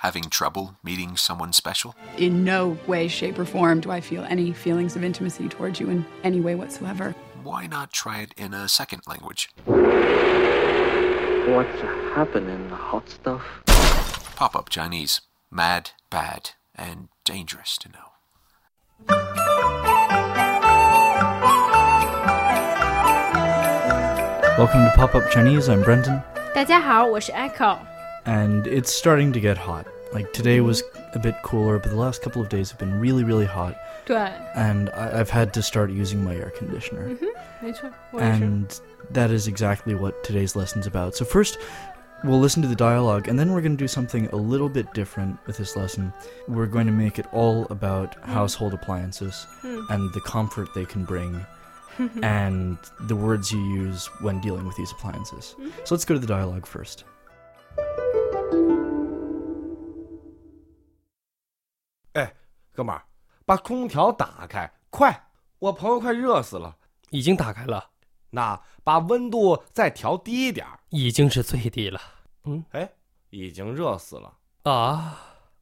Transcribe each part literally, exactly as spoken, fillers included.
having trouble meeting someone special? In no way, shape, or form do I feel any feelings of intimacy towards you in any way whatsoever. Why not try it in a second language? What's happening, hot stuff? Pop-up Chinese. Mad, bad, and dangerous to know. Welcome to Pop-up Chinese, I'm Brenton. 大家好，我是 Echo. And it's starting to get hot. Like, today was a bit cooler, but the last couple of days have been really, really hot. 对 And I- I've had to start using my air conditioner. 嗯哼，没错，我也是。 And that is exactly what today's lesson's about. So first, we'll listen to the dialogue, and then we're going to do something a little bit different with this lesson. We're going to make it all about household appliances and the comfort they can bring and the words you use when dealing with these appliances. So let's go to the dialogue first. 哎，哥们儿，把空调打开，快！我朋友快热死了。 已经打开了， 那把温度再调低一点儿。 已经是最低了。嗯， 哎，已经热死了。 啊，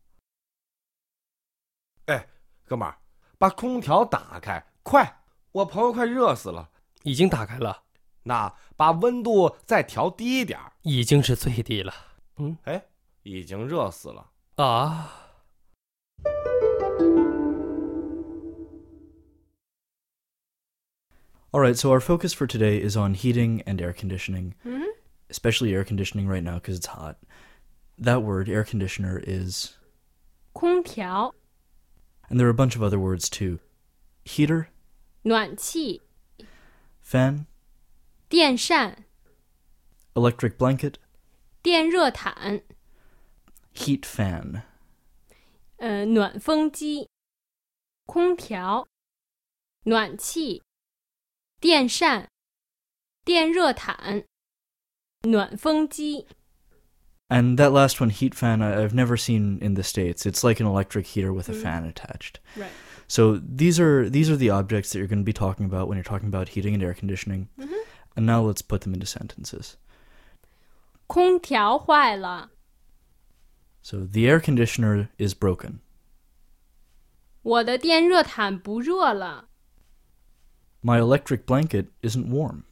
哎，哥们儿，把空调打开，快！我朋友快热死了。 已经打开了， 那把温度再调低一点儿。 已经是最低了。嗯， 哎，已经热死了。 啊。 Alright, so our focus for today is on heating and air conditioning, Mhm. especially air conditioning right now because it's hot. That word, air conditioner, is... 空调、 And there are a bunch of other words too. Heater, 暖气、 fan, 电扇、 electric blanket, 电热毯、 heat fan. 呃，暖风机、空调、暖气、电扇、电热毯、暖风机。 And that last one, heat fan, I- I've never seen in the States. It's like an electric heater with a fan attached. Right. So these are these are the objects that you're going to be talking about when you're talking about heating and air conditioning. And now let's put them into sentences. 空调坏了， So the air conditioner is broken. 我的电热毯不热了， My electric blanket isn't warm.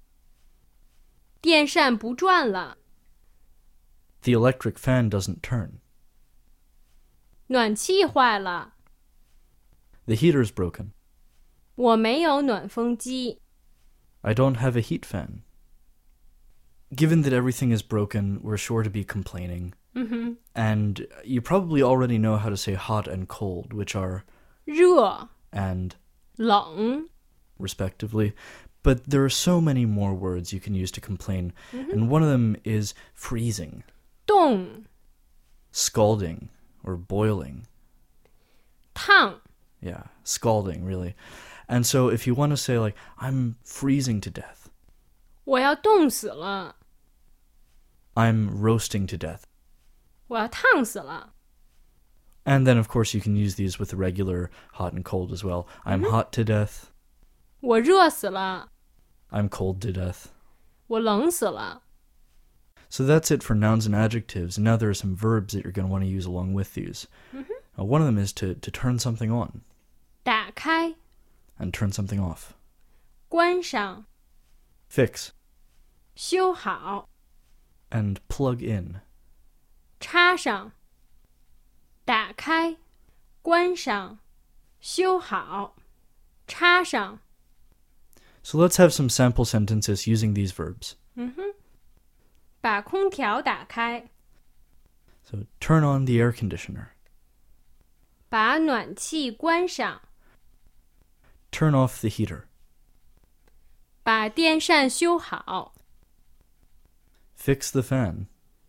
电扇不转了， The electric fan doesn't turn. 暖气坏了， The heater's broken. 我没有暖风机。 I don't have a heat fan. Given that everything is broken, we're sure to be complaining. And you probably already know how to say hot and cold, which are 热、 and 冷、 respectively. But there are so many more words you can use to complain. And one of them is freezing, 冻、 scalding, or boiling. 烫、 Yeah, scalding, really. And so if you want to say, like, I'm freezing to death, 我要冻死了， I'm roasting to death. 我要烫死了。 And then, of course, you can use these with the regular hot and cold as well. I'm hot to death. 我热死了， I'm cold to death. 我冷死了。 So that's it for nouns and adjectives. And now there are some verbs that you're going to want to use along with these. Uh, one of them is to, to turn something on 打开、 and turn something off. 关上、 Fix 修好、 and plug in. 插上、打开、关上、修好、插上。 So let's have some sample sentences using these verbs. 把空调打开， So turn on the air conditioner. 把暖气关上， Turn off the heater. 把电扇修好， Fix the fan.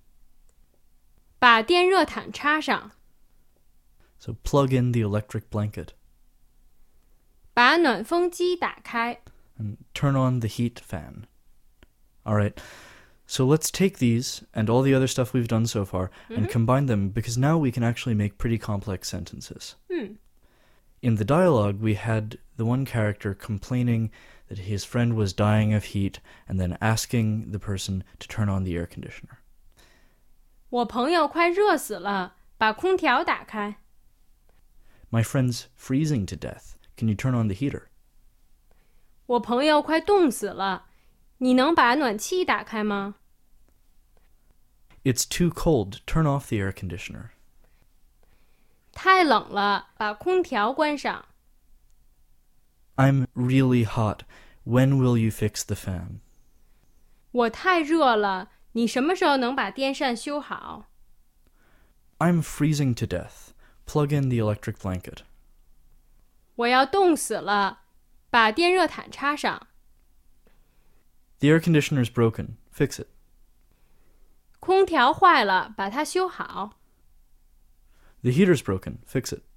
把电热毯插上， So plug in the electric blanket. 把暖风机打开。 And turn on the heat fan. All right. So let's take these and all the other stuff we've done so far and combine them, because now we can actually make pretty complex sentences. In the dialogue, we had the one character complaining that his friend was dying of heat and then asking the person to turn on the air conditioner. 我朋友快热死了， 把空调打开。 My friend's freezing to death. Can you turn on the heater? 我朋友快冻死了，你能把暖气打开吗？ It's too cold. Turn off the air conditioner. 太冷了，把空调关上。 I'm really hot. When will you fix the fan? 我太热了，你什么时候能把电扇修好？ I'm freezing to death. Plug in the electric blanket. 我要冻死了，把电热毯插上。 The air conditioner's broken. Fix it. 空调坏了，把它修好。 The heater's broken. Fix it.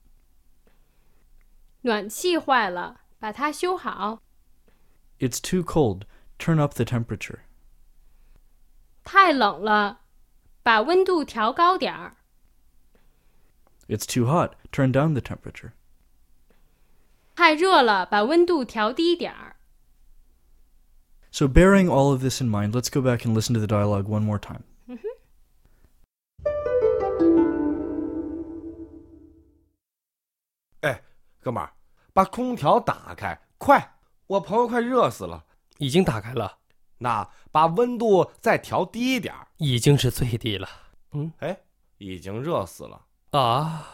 暖气坏了，把它修好。 It's too cold. Turn up the temperature. 太冷了，把温度调高点儿。 It's too hot. Turn down the temperature. 太热了，把温度调低点儿。 So bearing all of this in mind, let's go back and listen to the dialogue one more time. 哎，哥们儿，把空调打开，快！我朋友快热死了。 已经打开了， 那把温度再调低一点儿。 已经是最低了。嗯， 哎，已经热死了。 啊。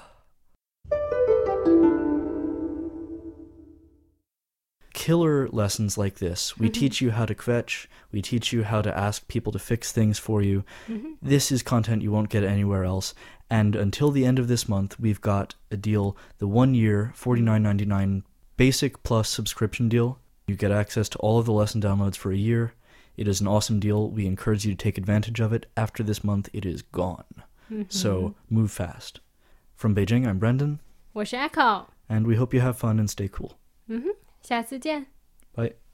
Killer lessons like this. We teach you how to kvetch. We teach you how to ask people to fix things for you. This is content you won't get anywhere else. And until the end of this month, we've got a deal, the one-year forty-nine ninety-nine basic plus subscription deal. You get access to all of the lesson downloads for a year. It is an awesome deal. We encourage you to take advantage of it. After this month, it is gone. So move fast. From Beijing, I'm Brendan. 我是 Echo， And we hope you have fun and stay cool. 嗯哼，下次见。 Bye.